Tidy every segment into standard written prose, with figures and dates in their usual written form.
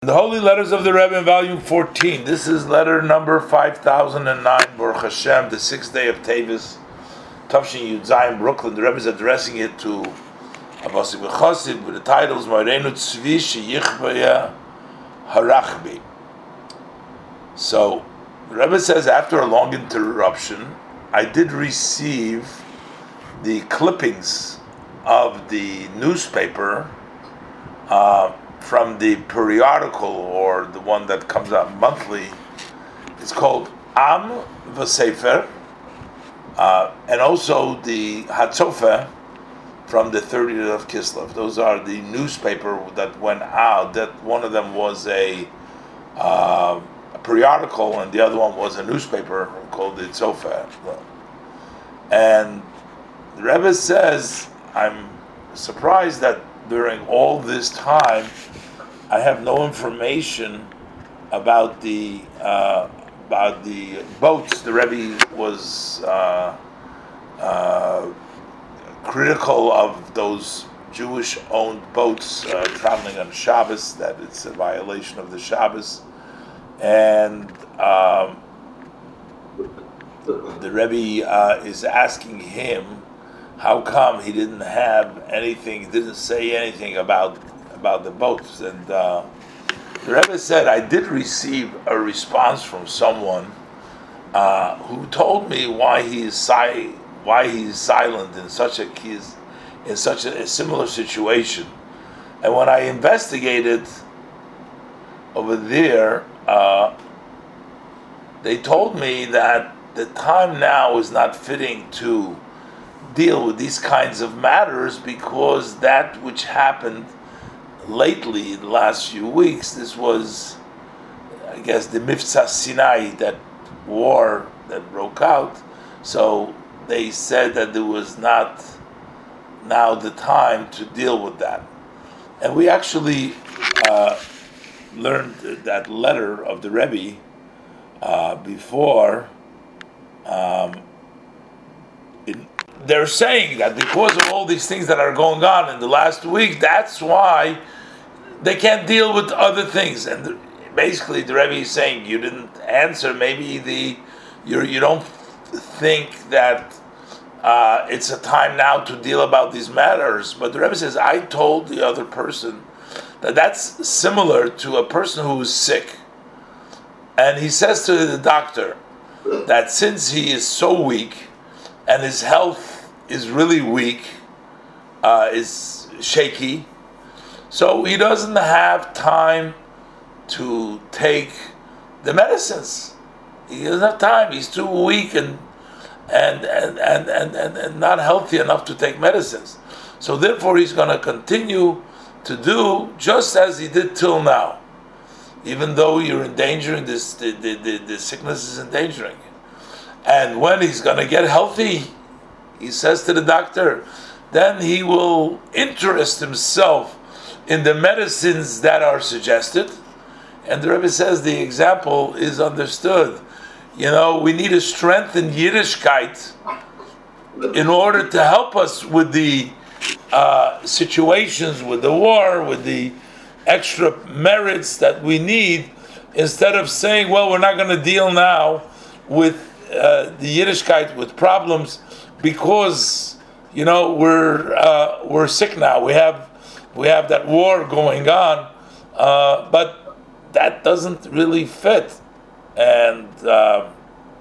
The Holy Letters of the Rebbe in Volume 14. This is letter number 5009, Baruch Hashem, the 6th day of Tevis, Tavshin Yud Zayin, Brooklyn. The Rebbe is addressing it to Abbasi B'Chosid with the titles Moreinu Tzvi Sheyichvaya Harachbi. So, the Rebbe says, after a long interruption, I did receive the clippings of the newspaper from the periodical, or the one that comes out monthly. It's called Am V'Sefer, and also the Hatzofa from the 30th of Kislev. Those are the newspaper that went out. That one of them was a periodical, and the other one was a newspaper called the Tzofa. And the Rebbe says, I'm surprised that during all this time, I have no information about the boats. The Rebbe was critical of those Jewish-owned boats traveling on Shabbos, that it's a violation of the Shabbos, and the Rebbe is asking him, how come he didn't have anything, didn't say anything about the boats? And the Rebbe said, I did receive a response from someone who told me why he is silent in such a similar situation. And when I investigated over there, they told me that the time now is not fitting to deal with these kinds of matters, because that which happened lately in the last few weeks, this was, I guess, the Mifsa Sinai, that war that broke out. So they said that there was not now the time to deal with that. And we actually learned that letter of the Rebbe before. They're saying that because of all these things that are going on in the last week, that's why they can't deal with other things. And basically, the Rebbe is saying, you didn't answer. Maybe you don't think that it's a time now to deal about these matters. But the Rebbe says, I told the other person that that's similar to a person who is sick, and he says to the doctor that since he is so weak and his health is really weak, is shaky, so he doesn't have time to take the medicines. He doesn't have time. He's too weak and not healthy enough to take medicines. So therefore, he's going to continue to do just as he did till now, even though you're endangering this. The sickness is endangering you. And when he's going to get healthy, he says to the doctor, then he will interest himself in the medicines that are suggested. And the Rebbe says the example is understood. We need to strengthen Yiddishkeit in order to help us with the situations, with the war, with the extra merits that we need, instead of saying, well, we're not going to deal now with the Yiddishkeit, with problems, because we're sick now. We have that war going on, but that doesn't really fit. And the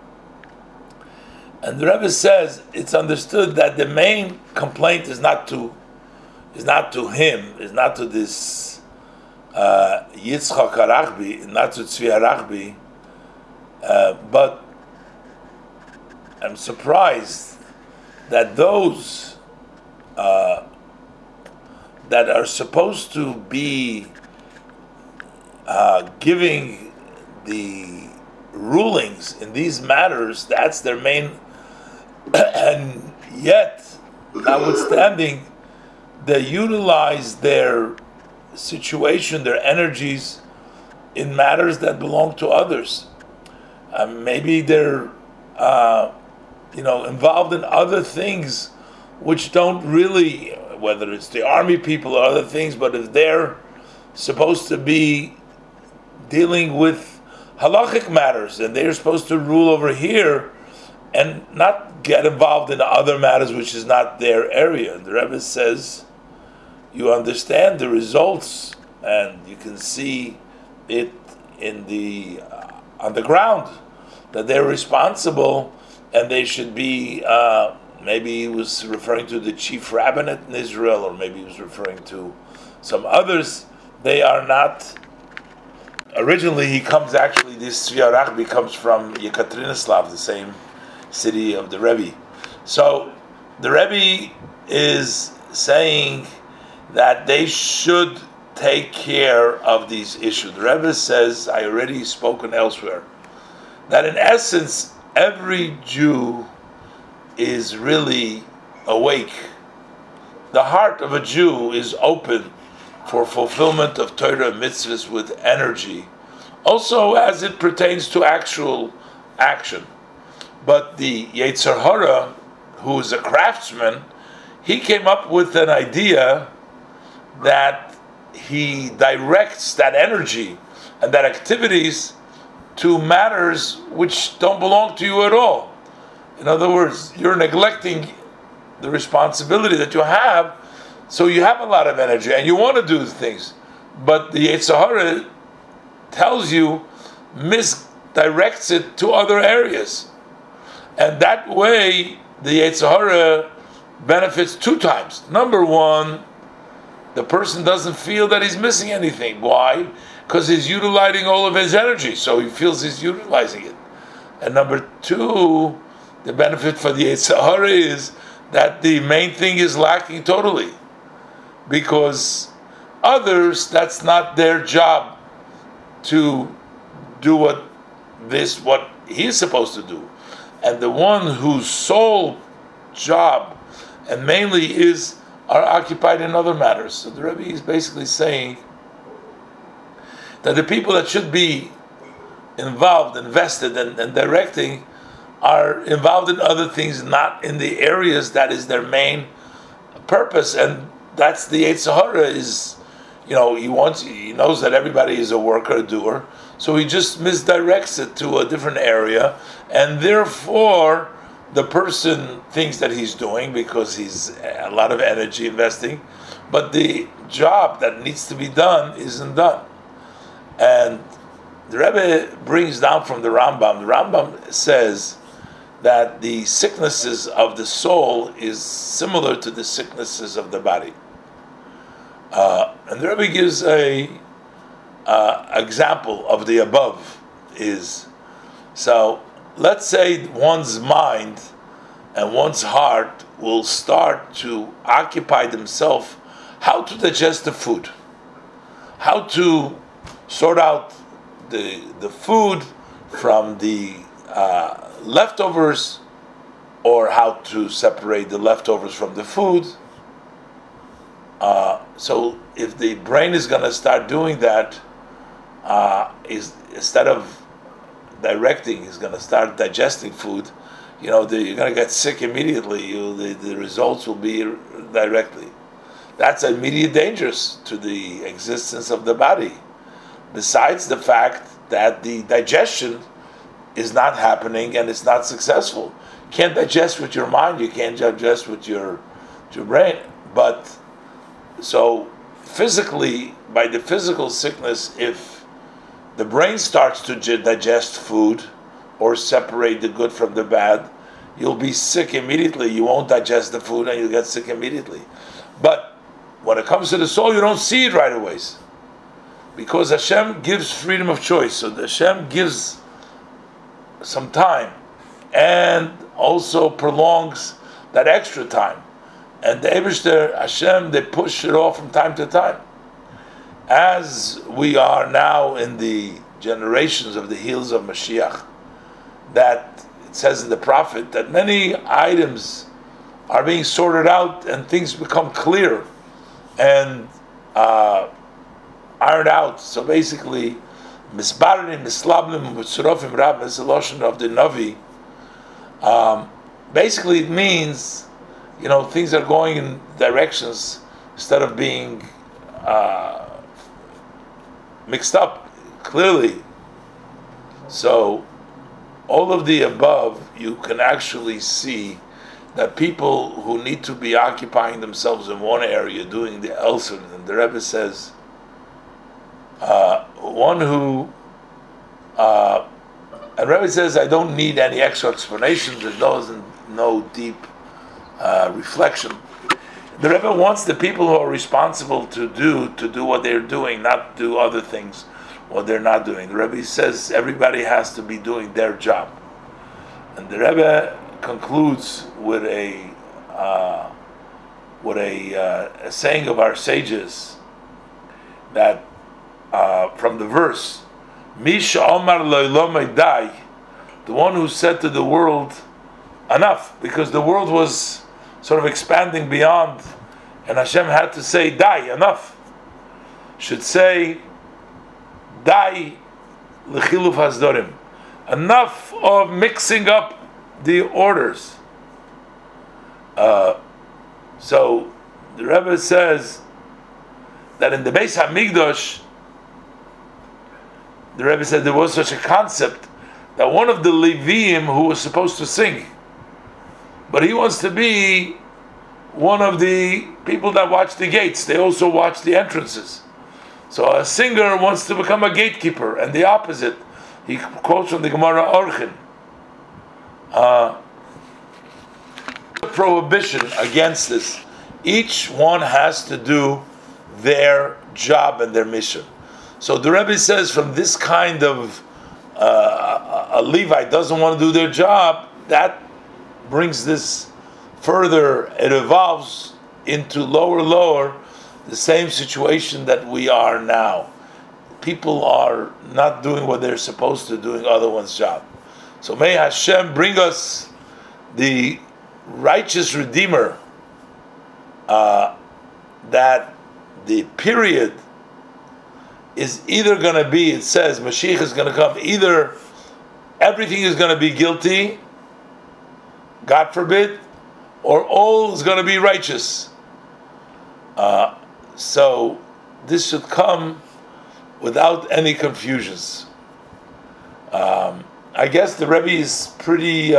Rebbe says it's understood that the main complaint is not to him, is not to this Yitzchak Harachbi, not to Tzvi Harachbi, but I'm surprised that those that are supposed to be giving the rulings in these matters, that's their main, and yet, notwithstanding, they utilize their situation, their energies, in matters that belong to others. Maybe they're involved in other things which don't really, whether it's the army people or other things, but if they're supposed to be dealing with halachic matters, and they're supposed to rule over here and not get involved in other matters which is not their area. The Rebbe says, you understand the results, and you can see it in the on the ground that they're responsible, and they should be. Maybe he was referring to the chief rabbinate in Israel, or maybe he was referring to some others. They are not. Originally, he comes actually. This Tzvi Arachbi comes from Yekaterinoslav, the same city of the Rebbe. So the Rebbe is saying that they should take care of these issues. The Rebbe says, I already spoken elsewhere, that in essence, every Jew is really awake. The heart of a Jew is open for fulfillment of Torah and mitzvahs with energy, also as it pertains to actual action. But the Yetzer Hara, who is a craftsman, he came up with an idea that he directs that energy and that activities to matters which don't belong to you at all. In other words, you're neglecting the responsibility that you have, so you have a lot of energy and you want to do things, but the Yetzer Hara tells you, misdirects it to other areas. And that way, the Yetzer Hara benefits two times. Number one, the person doesn't feel that he's missing anything. Why? Because he's utilizing all of his energy, so he feels he's utilizing it. And number two, the benefit for the Yetzer Hara is that the main thing is lacking totally. Because others, that's not their job to do what he's supposed to do. And the one whose sole job and mainly are occupied in other matters. So the Rebbe is basically saying that the people that should be involved, invested, and directing are involved in other things, not in the areas that is their main purpose. And that's the Yetzer Hara is, he knows that everybody is a worker, a doer, so he just misdirects it to a different area, and therefore the person thinks that he's doing because he's a lot of energy investing, but the job that needs to be done isn't done. And the Rebbe brings down from the Rambam. The Rambam says that the sicknesses of the soul is similar to the sicknesses of the body. And the Rebbe gives a example of the above is, so let's say one's mind and one's heart will start to occupy themselves how to digest the food, how to sort out the food from the leftovers, or how to separate the leftovers from the food. So if the brain is going to start doing that, instead of directing, is going to start digesting food, you're going to get sick immediately. The results will be directly. That's immediate dangerous to the existence of the body. Besides the fact that the digestion is not happening and it's not successful. You can't digest with your mind, you can't digest with your brain. But so physically, by the physical sickness, if the brain starts to digest food or separate the good from the bad, you'll be sick immediately. You won't digest the food and you'll get sick immediately. But when it comes to the soul, you don't see it right away. Because Hashem gives freedom of choice. So Hashem gives some time and also prolongs that extra time. And the Eibishter, Hashem, they push it off from time to time. As we are now in the generations of the heels of Mashiach, that it says in the prophet that many items are being sorted out and things become clear and ironed out. So basically, misbarnim, mislabnim, mitzurofim rab, is the lashon of the Navi. Basically, it means, things are going in directions instead of being mixed up. clearly. So, all of the above, you can actually see that people who need to be occupying themselves in one area, doing the elsewhere, and the Rebbe says, one who, and Rebbe says, I don't need any extra explanations, it doesn't no deep reflection. The Rebbe wants the people who are responsible to do what they're doing, not do other things, what they're not doing. The Rebbe says everybody has to be doing their job. And the Rebbe concludes with a saying of our sages that from the verse, Misha Omar Loilomai Dai, the one who said to the world, enough, because the world was sort of expanding beyond, and Hashem had to say, Dai, enough, should say, Dai L'chiluf Hasdorim, enough of mixing up the orders. So the Rebbe says that in the Beis Hamikdash, the Rebbe said there was such a concept that one of the Leviim who was supposed to sing, but he wants to be one of the people that watch the gates. They also watch the entrances. So a singer wants to become a gatekeeper, and the opposite. He quotes from the Gemara Orchin. Prohibition against this. Each one has to do their job and their mission. So the Rebbe says from this kind of a Levite doesn't want to do their job, that brings this further, it evolves into lower, the same situation that we are now. People are not doing what they're supposed to, doing other one's job. So may Hashem bring us the righteous Redeemer, that the period is either going to be, it says, Mashiach is going to come, either everything is going to be guilty, God forbid, or all is going to be righteous. So this should come without any confusions. I guess the Rebbe is pretty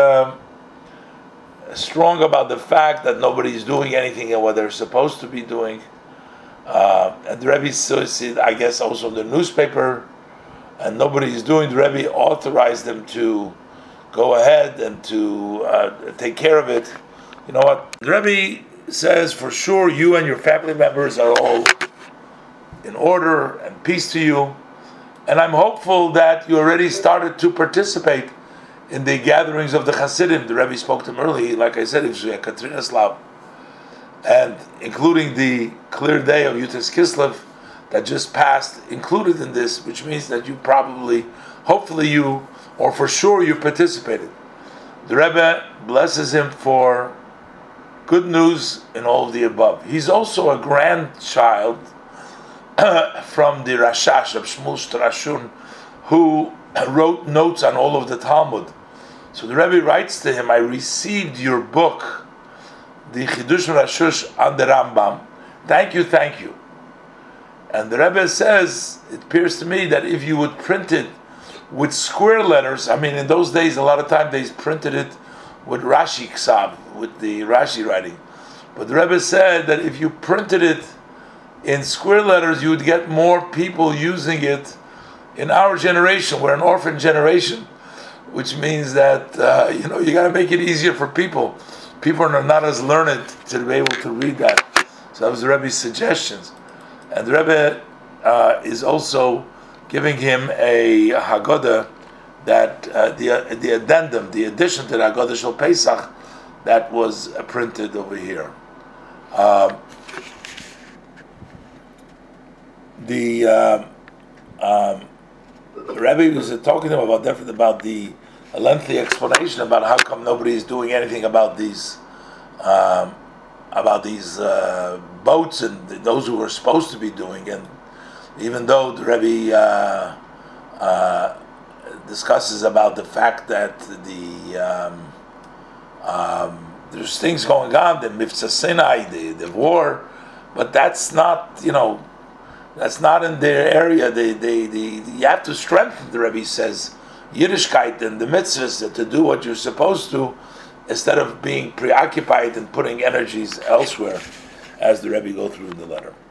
strong about the fact that nobody is doing anything and what they're supposed to be doing. And the Rebbe says, I guess, also in the newspaper, and nobody is doing. The Rebbe authorized them to go ahead and to take care of it. You know what? The Rebbe says, for sure, you and your family members are all in order, and peace to you. And I'm hopeful that you already started to participate in the gatherings of the Hasidim. The Rebbe spoke to him early, like I said, it was Katrina Slav, and including the clear day of Yutas Kislev that just passed, included in this, which means that you probably, hopefully you, or for sure you participated. The Rebbe blesses him for good news in all of the above. He's also a grandchild from the Rashash of Shmuel Strashun, who wrote notes on all of the Talmud. So the Rebbe writes to him, I received your book, the Chidush Rashush on the Rambam. Thank you. And the Rebbe says, it appears to me that if you would print it with square letters, I mean in those days a lot of times they printed it with Rashi Ksav, with the Rashi writing. But the Rebbe said that if you printed it in square letters, you would get more people using it in our generation. We're an orphan generation, which means that you got to make it easier for people. People are not as learned to be able to read that. So that was the Rebbe's suggestions, and the Rebbe is also giving him a Haggadah that the addendum, the addition to the Haggadah Shel Pesach that was printed over here. The Rebbe was talking to him about the a lengthy explanation about how come nobody is doing anything about these boats and those who were supposed to be doing. And even though the Rebbe discusses about the fact that there's things going on, the Mivtza Sinai, the war, but that's not, That's not in their area. You have to strengthen, the Rebbe says, Yiddishkeit and the mitzvahs to do what you're supposed to, instead of being preoccupied and putting energies elsewhere, as the Rebbe go through in the letter.